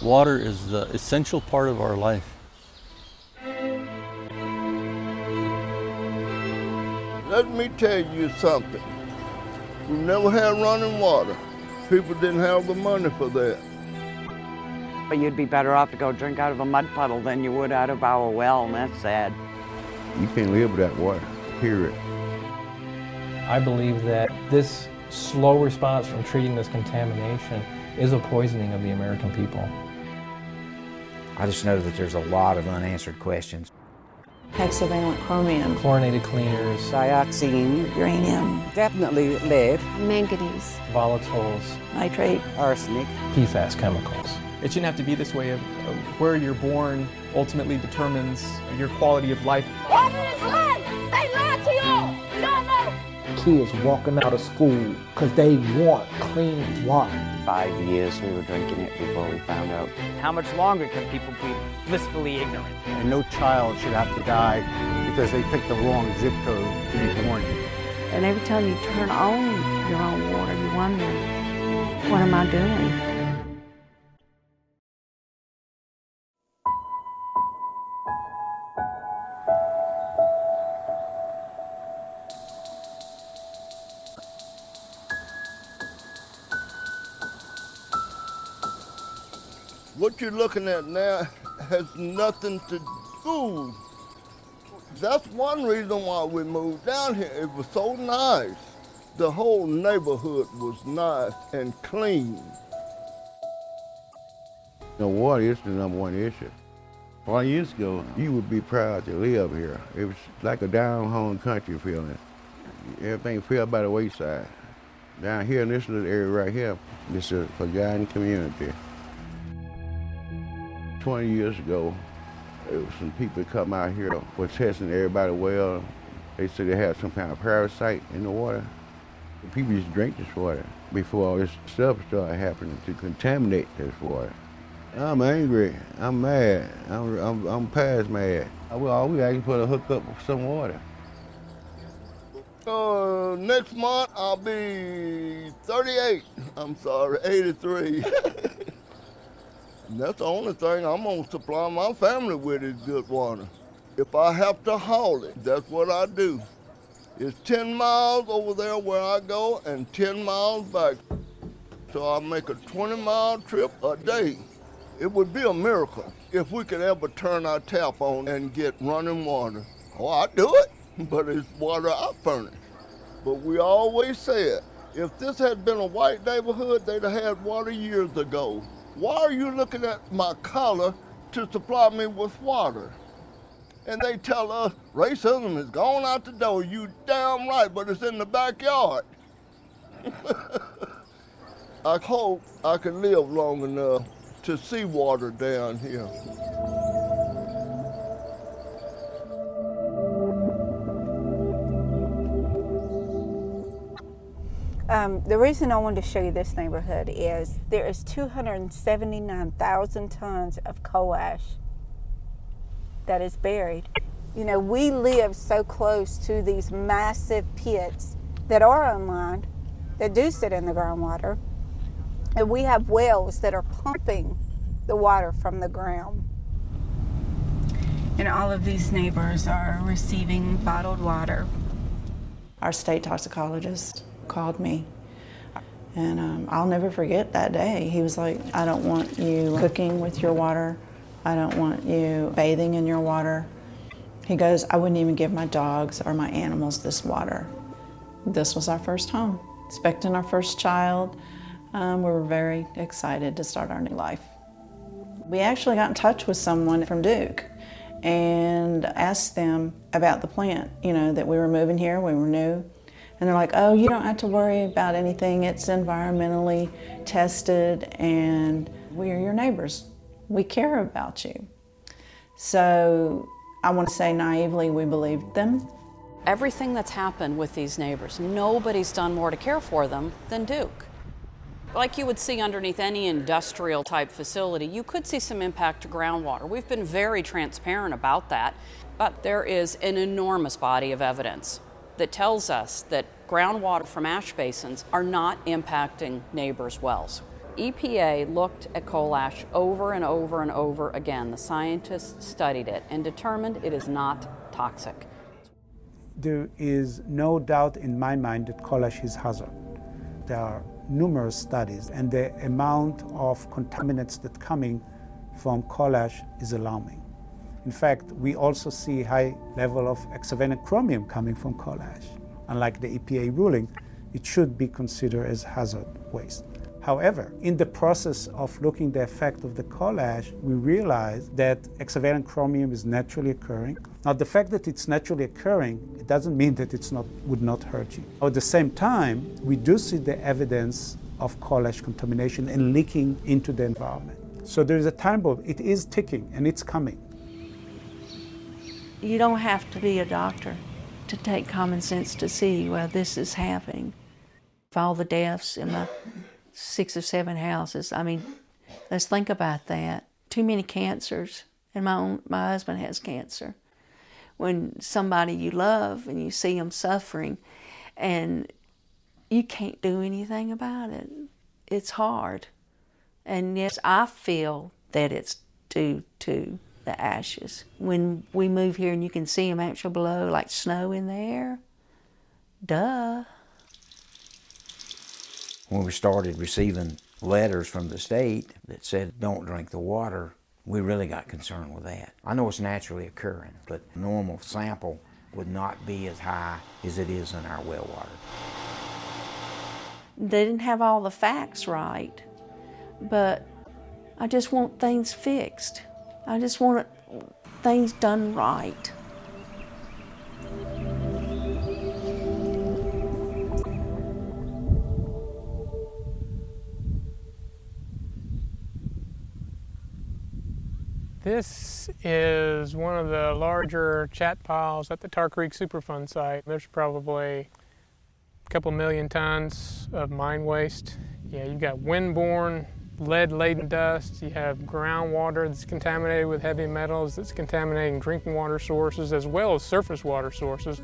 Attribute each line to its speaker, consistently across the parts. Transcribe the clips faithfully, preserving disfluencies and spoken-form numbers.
Speaker 1: Water is the essential part of our life.
Speaker 2: Let me tell you something. We never had running water. People didn't have the money for that.
Speaker 3: But you'd be better off to go drink out of a mud puddle than you would out of our well, and that's sad.
Speaker 4: You can't live without water, period.
Speaker 5: I believe that this slow response from treating this contamination is a poisoning of the American people.
Speaker 6: I just know that there's a lot of unanswered questions.
Speaker 7: Hexavalent chromium.
Speaker 5: Chlorinated cleaners.
Speaker 3: Dioxin, uranium, definitely lead,
Speaker 7: Manganese.
Speaker 5: Volatiles.
Speaker 3: nitrate, arsenic.
Speaker 5: P FAS chemicals.
Speaker 8: It shouldn't have to be this way. Of, of where you're born ultimately determines your quality of life.
Speaker 9: Water is life! They lied to y'all! Y'all know!
Speaker 10: Kids walking out of school because they want clean water.
Speaker 3: Five years we were drinking it before we found out.
Speaker 11: How much longer can people be blissfully ignorant?
Speaker 12: And no child should have to die because they picked the wrong zip code to be born in.
Speaker 7: And every time you turn on your own water, you wonder, what am I doing?
Speaker 2: What you're looking at now has nothing to do. That's one reason why we moved down here. It was so nice. The whole neighborhood was nice and clean.
Speaker 4: You know, water is the number one issue. Four years ago, you would be proud to live here. It was like a down-home country feeling. Everything fell by the wayside. Down here in this little area right here, it's a forgotten community. twenty years ago, there was some people come out here for testing everybody well. They said they had some kind of parasite in the water. People used to drink this water before all this stuff started happening to contaminate this water. I'm angry, I'm mad, I'm, I'm, I'm past mad. Well, all we asking for to hook up with some water.
Speaker 2: Uh, next month I'll be thirty-eight, I'm sorry, eighty-three. That's the only thing I'm gonna supply my family with is good water. If I have to haul it, that's what I do. It's ten miles over there where I go and ten miles back. So I make a twenty mile trip a day. It would be a miracle if we could ever turn our tap on and get running water. Oh, I'd do it, but it's water I furnish. But we always said, if this had been a white neighborhood, they'd have had water years ago. Why are you looking at my collar to supply me with water? And they tell us racism is gone out the door. You damn right, but it's in the backyard. I hope I can live long enough to see water down here.
Speaker 7: Um, the reason I wanted to show you this neighborhood is there is two hundred seventy-nine thousand tons of coal ash that is buried. You know, we live so close to these massive pits that are unlined, that do sit in the groundwater, and we have wells that are pumping the water from the ground. And all of these neighbors are receiving bottled water.
Speaker 13: Our state toxicologist called me, and um, I'll never forget that day. He was like, I don't want you cooking with your water. I don't want you bathing in your water. He goes, I wouldn't even give my dogs or my animals this water. This was our first home, expecting our first child. Um, we were very excited to start our new life. We actually got in touch with someone from Duke and asked them about the plant, you know, that we were moving here, we were new. And they're like, oh, you don't have to worry about anything. It's environmentally tested and we're your neighbors. We care about you. So I want to say naively, we believed them.
Speaker 14: Everything that's happened with these neighbors, nobody's done more to care for them than Duke. Like you would see underneath any industrial type facility, you could see some impact to groundwater. We've been very transparent about that, but there is an enormous body of evidence that tells us that groundwater from ash basins are not impacting neighbors' wells. E P A looked at coal ash over and over and over again. The scientists studied it and determined it is not toxic.
Speaker 15: There is no doubt in my mind that coal ash is hazard. There are numerous studies, and the amount of contaminants that coming from coal ash is alarming. In fact, we also see high level of hexavalent chromium coming from coal ash. Unlike the E P A ruling, it should be considered as hazard waste. However, in the process of looking at the effect of the coal ash, we realized that hexavalent chromium is naturally occurring. Now, the fact that it's naturally occurring, it doesn't mean that it's not would not hurt you. At the same time, we do see the evidence of coal ash contamination and leaking into the environment. So there is a time bomb. It is ticking, and it's coming.
Speaker 13: You don't have to be a doctor to take common sense to see, well, this is happening. Of all the deaths in my six or seven houses, I mean, let's think about that. Too many cancers, and my own, my husband has cancer. When somebody you love and you see them suffering and you can't do anything about it, it's hard. And yes, I feel that it's due to the ashes. When we move here and you can see them actually below, like snow in the air, duh.
Speaker 6: When we started receiving letters from the state that said don't drink the water, we really got concerned with that. I know it's naturally occurring, but a normal sample would not be as high as it is in our well water.
Speaker 13: They didn't have all the facts right, but I just want things fixed. I just want things done right.
Speaker 16: This is one of the larger chat piles at the Tar Creek Superfund site. There's probably a couple million tons of mine waste. Yeah, you've got windborne, lead-laden dust. You have groundwater that's contaminated with heavy metals that's contaminating drinking water sources as well as surface water sources.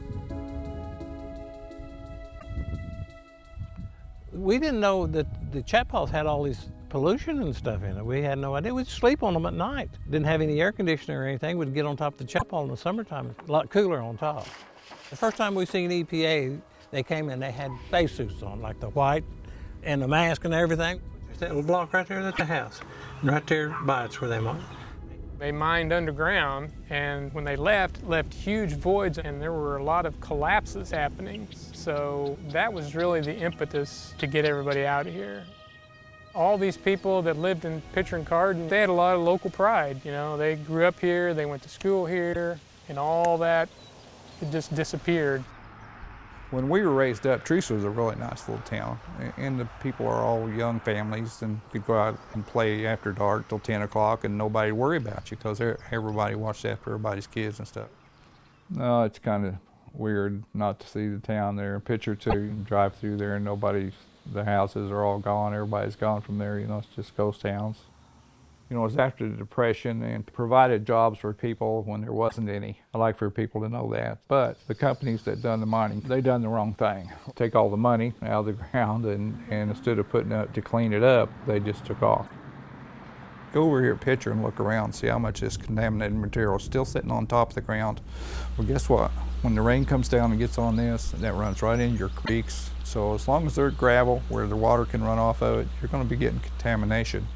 Speaker 17: We didn't know that the chat piles had all these pollution and stuff in it. We had no idea. We'd sleep on them at night. Didn't have any air conditioning or anything. We'd get on top of the chat pile in the summertime. A lot cooler on top. The first time we seen E P A, they came in, they had spacesuits on, like the white and the mask and everything. There's that little block right there, that's the house. And right there by it's where they mined.
Speaker 16: They mined underground, and when they left, left huge voids, and there were a lot of collapses happening. So that was really the impetus to get everybody out of here. All these people that lived in Pitcher and Carden, they had a lot of local pride. You know, they grew up here, they went to school here, and all that, it just disappeared.
Speaker 18: When we were raised up, Teresa was a really nice little town, and the people are all young families and could go out and play after dark till ten o'clock and nobody worry about you because everybody watched after everybody's kids and stuff. No, it's kind of weird not to see the town there. Picture too, you drive through there and nobody's, the houses are all gone, everybody's gone from there, you know, it's just ghost towns. You know, it was after the Depression and provided jobs for people when there wasn't any. I like for people to know that. But the companies that done the mining, they done the wrong thing. Take all the money out of the ground and, and instead of putting it to clean it up, they just took off. Go over here at Pitcher and look around and see how much this contaminated material is still sitting on top of the ground. Well, guess what? When the rain comes down and gets on this, that runs right into your creeks. So as long as they're gravel where the water can run off of it, you're going to be getting contamination.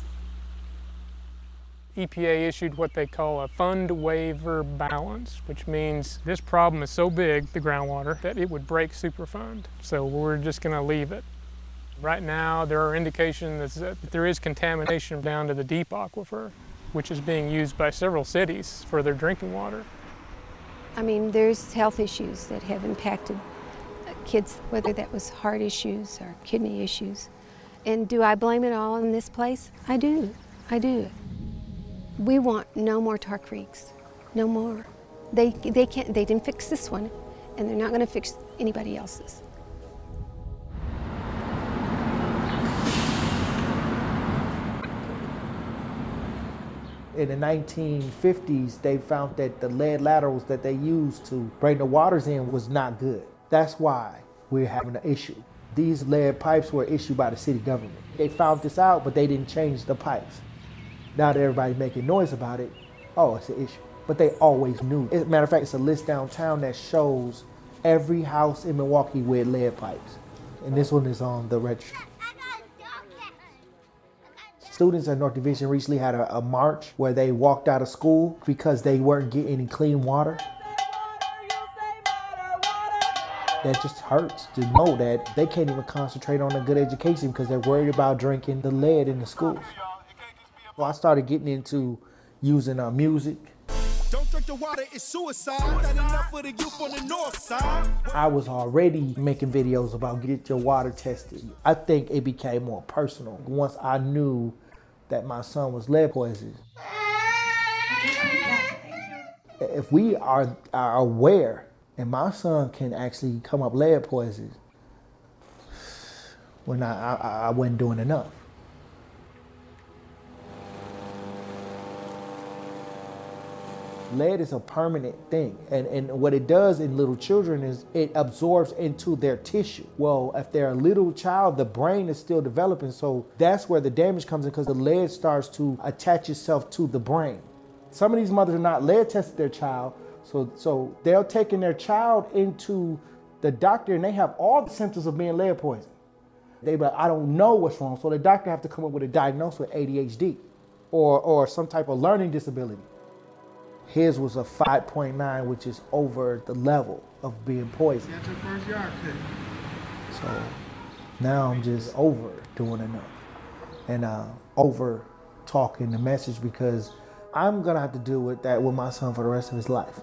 Speaker 16: E P A issued what they call a fund waiver balance, which means this problem is so big, the groundwater, that it would break Superfund. So we're just going to leave it. Right now, there are indications that there is contamination down to the deep aquifer, which is being used by several cities for their drinking water.
Speaker 19: I mean, there's health issues that have impacted kids, whether that was heart issues or kidney issues. And do I blame it all on this place? I do. I do. We want no more Tar Creeks, no more. They, they, can't, they didn't fix this one, and they're not going to fix anybody else's.
Speaker 10: In the nineteen fifties, they found that the lead laterals that they used to bring the waters in was not good. That's why we're having an issue. These lead pipes were issued by the city government. They found this out, but they didn't change the pipes. Now that everybody's making noise about it, oh, it's an issue. But they always knew. As a matter of fact, it's a list downtown that shows every house in Milwaukee with lead pipes. And this one is on the registry. Students at North Division recently had a, a march where they walked out of school because they weren't getting any clean water. That just hurts to know that they can't even concentrate on a good education because they're worried about drinking the lead in the schools. So I started getting into using uh, music.
Speaker 20: Don't drink the water, it's suicide. That enough for the youth on the north side.
Speaker 10: I was already making videos about get your water tested. I think it became more personal once I knew that my son was lead poisoned. If we are, are aware and my son can actually come up lead poisoned, when I, I, I wasn't doing enough. Lead is a permanent thing, and, and what it does in little children is it absorbs into their tissue. Well, if they're a little child, the brain is still developing, so that's where the damage comes in because the lead starts to attach itself to the brain. Some of these mothers are not lead tested their child, so, so they're taking their child into the doctor and they have all the symptoms of being lead poisoned. They be like, I don't know what's wrong, so the doctor have to come up with a diagnosis with A D H D or, or some type of learning disability. His was a five point nine, which is over the level of being poisoned.
Speaker 20: That's your first yard cut.
Speaker 10: So now I'm just over doing enough and uh, over talking the message because I'm gonna have to deal with that with my son for the rest of his life.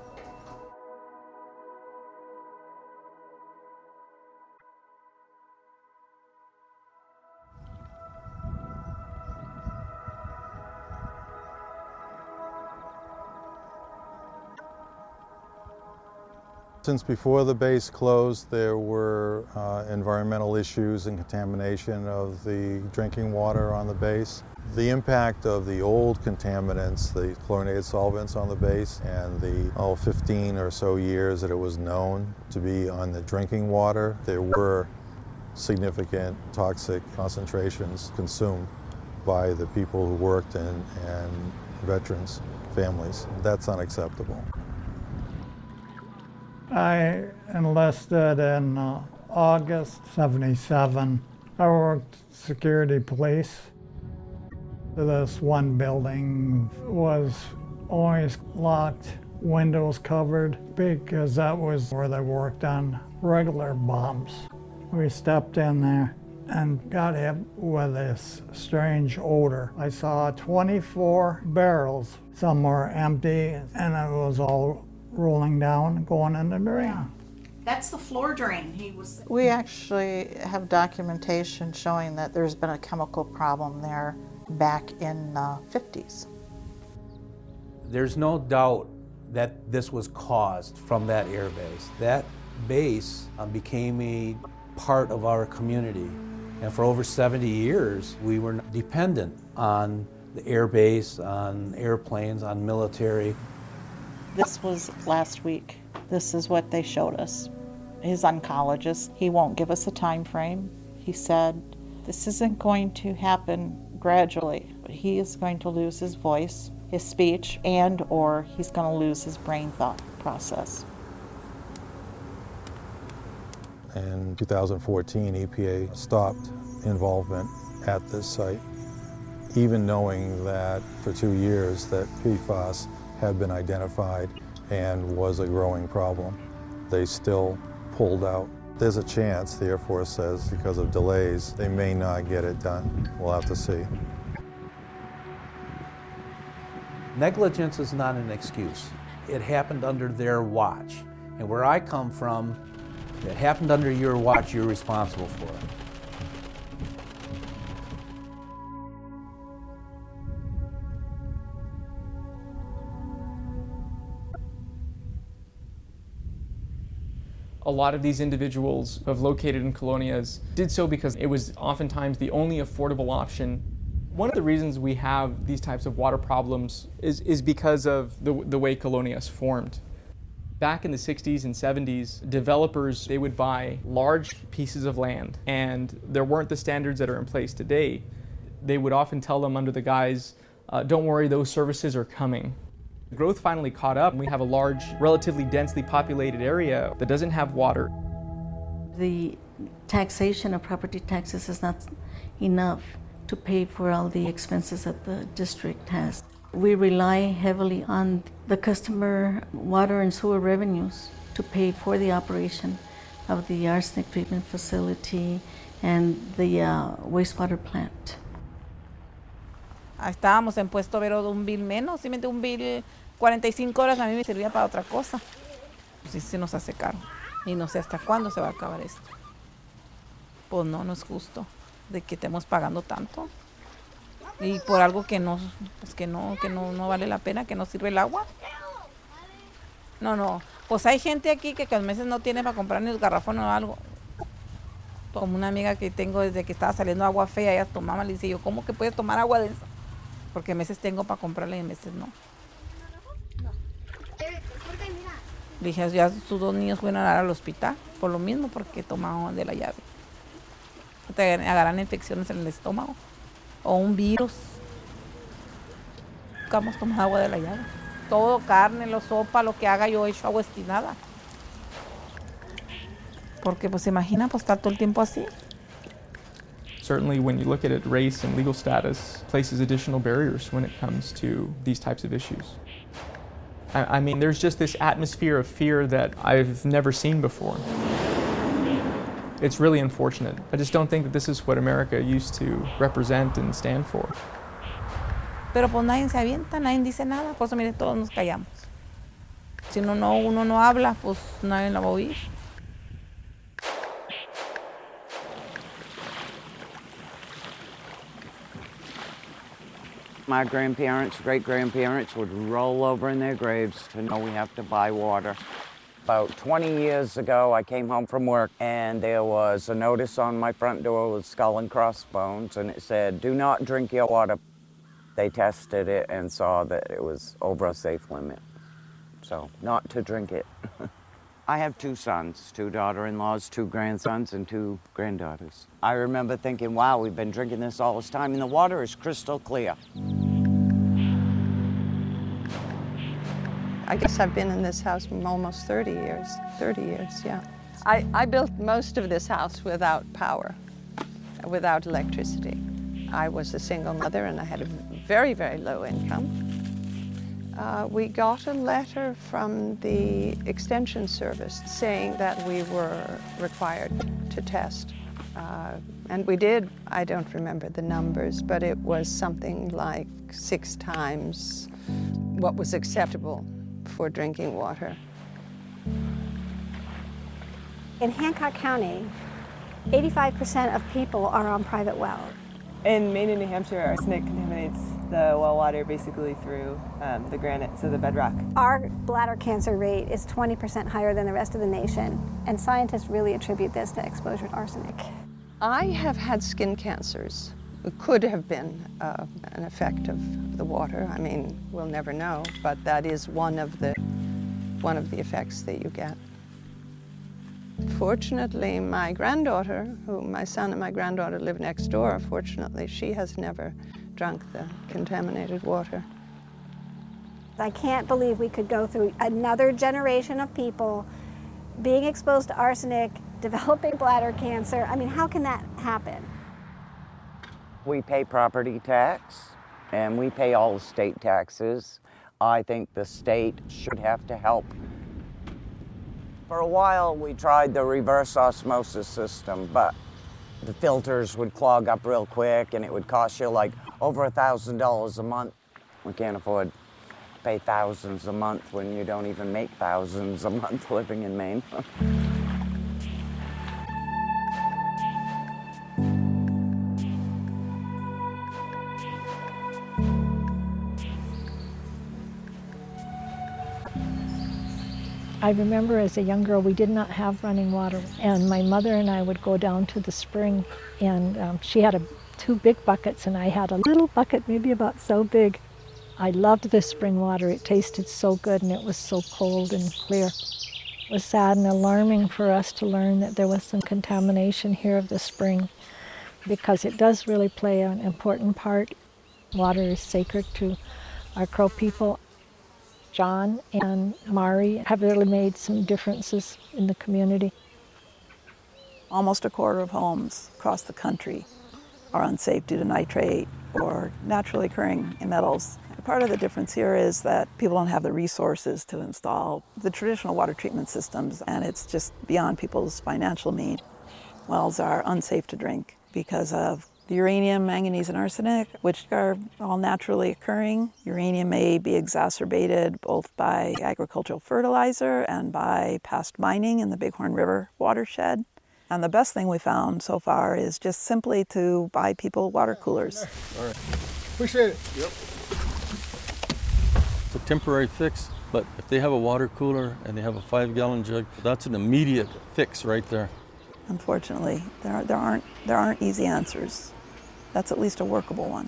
Speaker 1: Since before the base closed, there were uh, environmental issues and contamination of the drinking water on the base. The impact of the old contaminants, the chlorinated solvents on the base, and the oh, fifteen or so years that it was known to be on the drinking water, there were significant toxic concentrations consumed by the people who worked in, and veterans' families. That's unacceptable.
Speaker 21: I enlisted in uh, August seventy-seven. I worked security police. This one building was always locked, windows covered, because that was where they worked on regular bombs. We stepped in there and got hit with this strange odor. I saw twenty-four barrels. Some were empty, and it was all rolling down, going in the drain.
Speaker 22: That's the floor drain. He was.
Speaker 13: We actually have documentation showing that there's been a chemical problem there back in the fifties.
Speaker 23: There's no doubt that this was caused from that air base. That base um, became a part of our community. And for over seventy years, we were dependent on the air base, on airplanes, on military.
Speaker 13: This was last week. This is what they showed us. His oncologist, he won't give us a time frame. He said, this isn't going to happen gradually. He is going to lose his voice, his speech, and or he's going to lose his brain thought process.
Speaker 1: In two thousand fourteen, E P A stopped involvement at this site, even knowing that for two years that P FAS had been identified and was a growing problem. They still pulled out. There's a chance, the Air Force says, because of delays, they may not get it done. We'll have to see.
Speaker 23: Negligence is not an excuse. It happened under their watch. And where I come from, if it happened under your watch, you're responsible for it.
Speaker 8: A lot of these individuals who have located in colonias did so because it was oftentimes the only affordable option. One of the reasons we have these types of water problems is, is because of the, the way colonias formed. Back in the sixties and seventies, developers, they would buy large pieces of land, and there weren't the standards that are in place today. They would often tell them under the guise, uh, don't worry, those services are coming. Growth finally caught up, and we have a large, relatively densely populated area that doesn't have water.
Speaker 3: The taxation of property taxes is not enough to pay for all the expenses that the district has. We rely heavily on the customer water and sewer revenues to pay for the operation of the arsenic treatment facility and the uh, wastewater plant.
Speaker 5: Estábamos en Puesto Vero de un bill menos, si mete un bill cuarenta y cinco horas, a mí me servía para otra cosa. Pues sí se nos hace caro y no sé hasta cuándo se va a acabar esto. Pues no, no es justo de que estemos pagando tanto. Y por algo que no, pues que no, que no, no vale la pena, que no sirve el agua. No, no, pues hay gente aquí que, que a veces no tiene para comprar ni el garrafón o algo. Como una amiga que tengo desde que estaba saliendo agua fea, ella tomaba, le dice yo, ¿cómo que puedes tomar agua de eso? Porque a veces tengo para comprarla y a veces no. Le dije, ya tus dos niños fueron a dar al hospital por lo mismo, porque tomaban de la llave. Te agarran infecciones en el estómago. O un virus. Buscamos tomar agua de la llave. Todo, carne, lo sopa, lo que haga yo, hecho agua destinada. Porque pues se imagina pues estar todo el tiempo así.
Speaker 8: Certainly when you look at it, race and legal status places additional barriers when it comes to these types of issues. I, I mean, there's just this atmosphere of fear that I've never seen before. It's really unfortunate. I just don't think that this is what America used to represent and stand for.
Speaker 5: Pero pues nadie se avienta, nadie dice nada, por eso mire, todos nos callamos. Si uno no, uno no habla, pues nadie la va a oír.
Speaker 9: My grandparents, great-grandparents would roll over in their graves to know we have to buy water. About twenty years ago, I came home from work and there was a notice on my front door with skull and crossbones, and it said, do not drink your water. They tested it and saw that it was over a safe limit. So, not to drink it. I have two sons, two daughter-in-laws, two grandsons, and two granddaughters. I remember thinking, wow, we've been drinking this all this time, and the water is crystal clear.
Speaker 24: I guess I've been in this house almost thirty years. thirty years, yeah. I, I built most of this house without power, without electricity. I was a single mother and I had a very, very low income. Uh, we got a letter from the Extension Service saying that we were required to test. Uh, and we did. I don't remember the numbers, but it was something like six times what was acceptable for drinking water.
Speaker 25: In Hancock County, eighty-five percent of people are on private wells.
Speaker 26: In Maine and New Hampshire, arsenic contaminates the well water basically through um, the granite, so the bedrock.
Speaker 25: Our bladder cancer rate is twenty percent higher than the rest of the nation, and scientists really attribute this to exposure to arsenic.
Speaker 24: I have had skin cancers. It could have been uh, an effect of the water. I mean, we'll never know, but that is one of the one of the effects that you get. Fortunately, my granddaughter, who my son and my granddaughter live next door, fortunately, she has never drunk the contaminated water.
Speaker 25: I can't believe we could go through another generation of people being exposed to arsenic, developing bladder cancer. I mean, how can that happen?
Speaker 9: We pay property tax, and we pay all the state taxes. I think the state should have to help. For a while, we tried the reverse osmosis system, but the filters would clog up real quick, and it would cost you like over a thousand dollars a month. We can't afford to pay thousands a month when you don't even make thousands a month living in Maine.
Speaker 27: I remember as a young girl, we did not have running water, and my mother and I would go down to the spring, and um, she had a, two big buckets, and I had a little bucket, maybe about so big. I loved the spring water. It tasted so good and it was so cold and clear. It was sad and alarming for us to learn that there was some contamination here of the spring, because it does really play an important part. Water is sacred to our Crow people. John and Mari have really made some differences in the community.
Speaker 2: Almost a quarter of homes across the country are unsafe due to nitrate or naturally occurring metals. Part of the difference here is that people don't have the resources to install the traditional water treatment systems, and it's just beyond people's financial means. Wells are unsafe to drink because of the uranium, manganese, and arsenic, which are all naturally occurring. Uranium may be exacerbated both by agricultural fertilizer and by past mining in the Bighorn River watershed. And the best thing we found so far is just simply to buy people water coolers.
Speaker 4: All right.
Speaker 20: Appreciate it.
Speaker 4: Yep. It's a temporary fix, but if they have a water cooler and they have a five-gallon jug, that's an immediate fix right there.
Speaker 2: Unfortunately, there, there, aren't, there aren't easy answers. That's at least a workable one.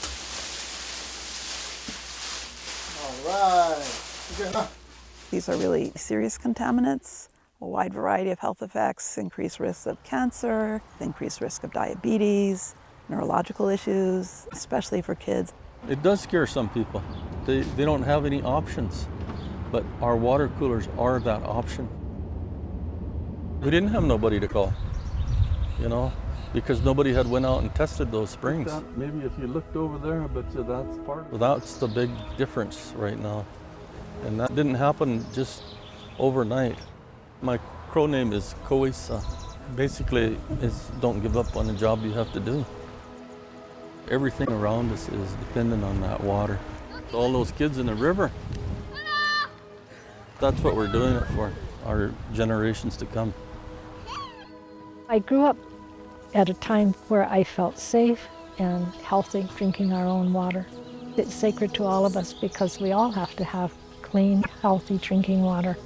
Speaker 20: All right.
Speaker 2: These are really serious contaminants, a wide variety of health effects, increased risk of cancer, increased risk of diabetes, neurological issues, especially for kids.
Speaker 4: It does scare some people. They, they don't have any options, but our water coolers are that option. We didn't have nobody to call, you know, because nobody had went out and tested those springs. Maybe if you looked over there, I bet you that's part of it. Well, that's the big difference right now. And that didn't happen just overnight. My Crow name is Koisa. Basically, it's don't give up on the job you have to do. Everything around us is dependent on that water. All those kids in the river, that's what we're doing it for, our generations to come.
Speaker 27: I grew up at a time where I felt safe and healthy drinking our own water. It's sacred to all of us because we all have to have clean, healthy drinking water.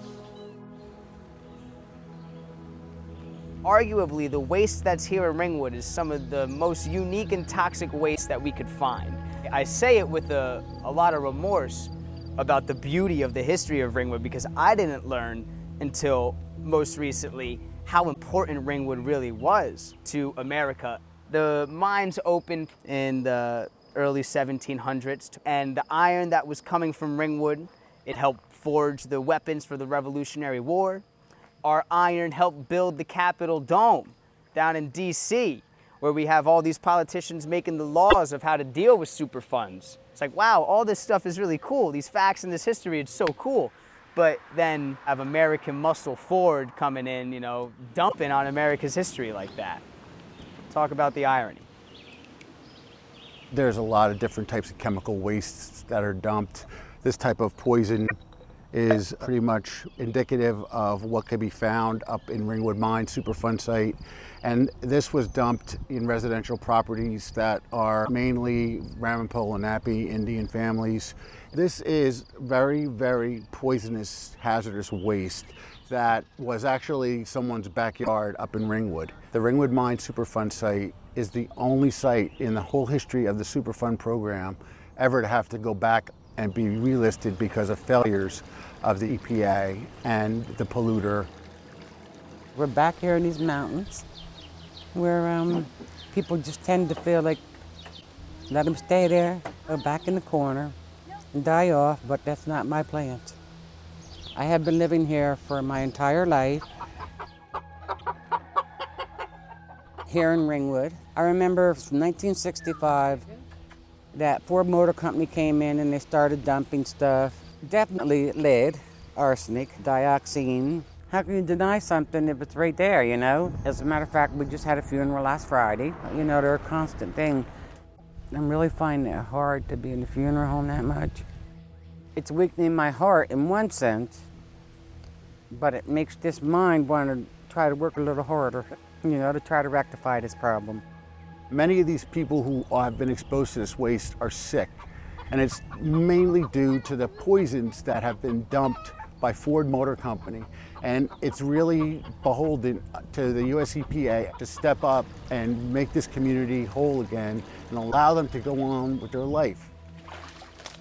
Speaker 7: Arguably, the waste that's here in Ringwood is some of the most unique and toxic waste that we could find. I say it with a, a lot of remorse about the beauty of the history of Ringwood, because I didn't learn until most recently how important Ringwood really was to America. The mines opened in the early seventeen hundreds, and the iron that was coming from Ringwood, it helped forge the weapons for the Revolutionary War. Our iron helped build the Capitol Dome down in D C, where we have all these politicians making the laws of how to deal with Superfunds. It's like, wow, all this stuff is really cool. These facts and this history, it's so cool. But then have American muscle Ford coming in, you know, dumping on America's history like that. Talk about the irony.
Speaker 11: There's a lot of different types of chemical wastes that are dumped. This type of poison is pretty much indicative of what can be found up in Ringwood Mine Superfund site. And this was dumped in residential properties that are mainly Ramapo, Lenape, Indian families. This is very, very poisonous, hazardous waste that was actually someone's backyard up in Ringwood. The Ringwood Mine Superfund site is the only site in the whole history of the Superfund program ever to have to go back and be relisted because of failures of the E P A and the polluter.
Speaker 12: We're back here in these mountains where um, people just tend to feel like, let them stay there, or back in the corner and die off, but that's not my plans. I have been living here for my entire life, here in Ringwood. I remember from nineteen sixty-five, that Ford Motor Company came in and they started dumping stuff. Definitely lead, arsenic, dioxin. How can you deny something if it's right there, you know? As a matter of fact, we just had a funeral last Friday. You know, they're a constant thing. I'm really finding it hard to be in the funeral home that much. It's weakening my heart in one sense, but it makes this mind want to try to work a little harder, you know, to try to rectify this problem.
Speaker 11: Many of these people who have been exposed to this waste are sick, and it's mainly due to the poisons that have been dumped by Ford Motor Company. And it's really beholden to the U S E P A to step up and make this community whole again and allow them to go on with their life.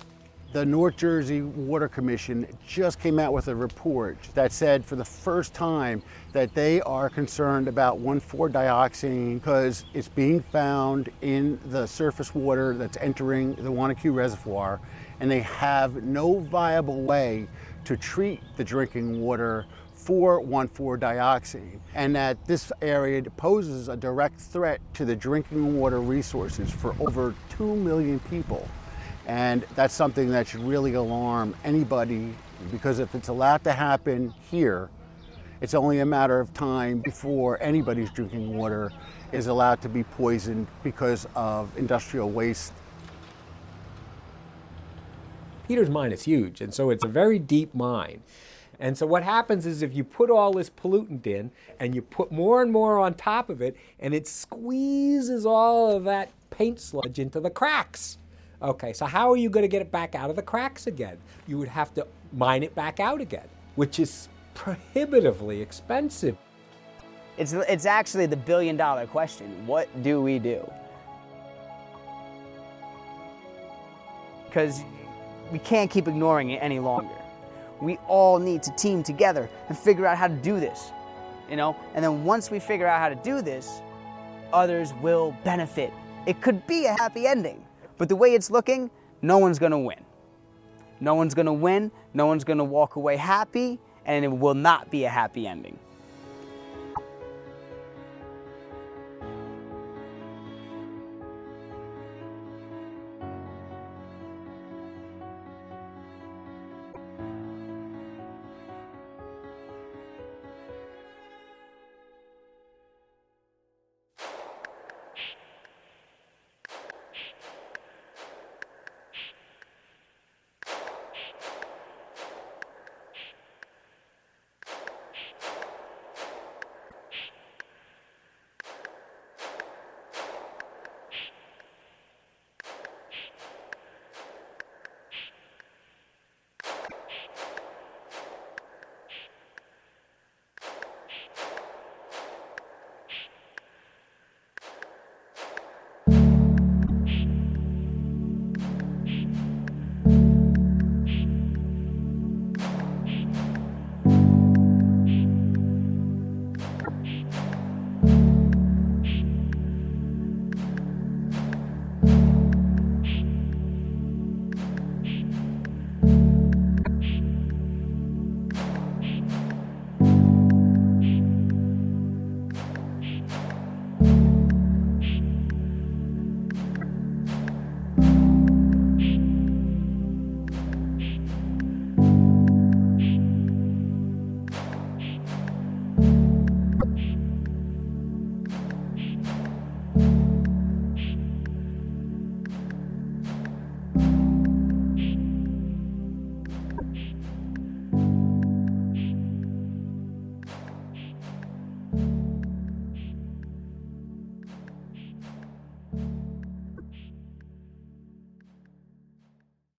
Speaker 11: The North Jersey Water Commission just came out with a report that said for the first time that they are concerned about one four dioxane because it's being found in the surface water that's entering the Wanacue Reservoir, and they have no viable way to treat the drinking water for one four dioxane, and that this area poses a direct threat to the drinking water resources for over two million people. And that's something that should really alarm anybody, because if it's allowed to happen here, it's only a matter of time before anybody's drinking water is allowed to be poisoned because of industrial waste.
Speaker 6: Peter's mine is huge, and so it's a very deep mine. And so what happens is if you put all this pollutant in and you put more and more on top of it, and it squeezes all of that paint sludge into the cracks. Okay, so how are you going to get it back out of the cracks again? You would have to mine it back out again, which is prohibitively expensive.
Speaker 7: It's, it's actually the billion dollar question. What do we do? Because we can't keep ignoring it any longer. We all need to team together and figure out how to do this, you know? And then once we figure out how to do this, others will benefit. It could be a happy ending. But the way it's looking, no one's gonna win. No one's gonna win, no one's gonna walk away happy, and it will not be a happy ending.